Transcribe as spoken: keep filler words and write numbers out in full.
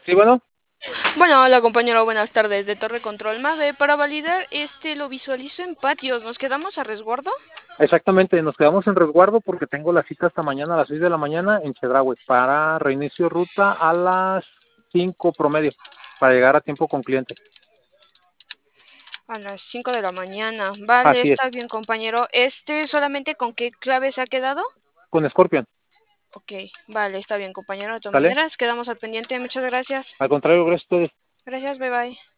Sí, bueno. Bueno, hola compañero, buenas tardes. De Torre Control Mave. Para validar, este lo visualizo en patios. ¿Nos quedamos a resguardo? Exactamente, nos quedamos en resguardo porque tengo la cita hasta mañana a las seis de la mañana en Chedraui para reinicio ruta a las cinco promedio, para llegar a tiempo con cliente. A las cinco de la mañana. Vale, Así es, está bien compañero. ¿Este solamente con qué clave se ha quedado? con Scorpion, Ok, vale, está bien compañero. De todas ¿sale? maneras, quedamos al pendiente. Muchas gracias. Al contrario, gracias a ustedes. Gracias, bye bye.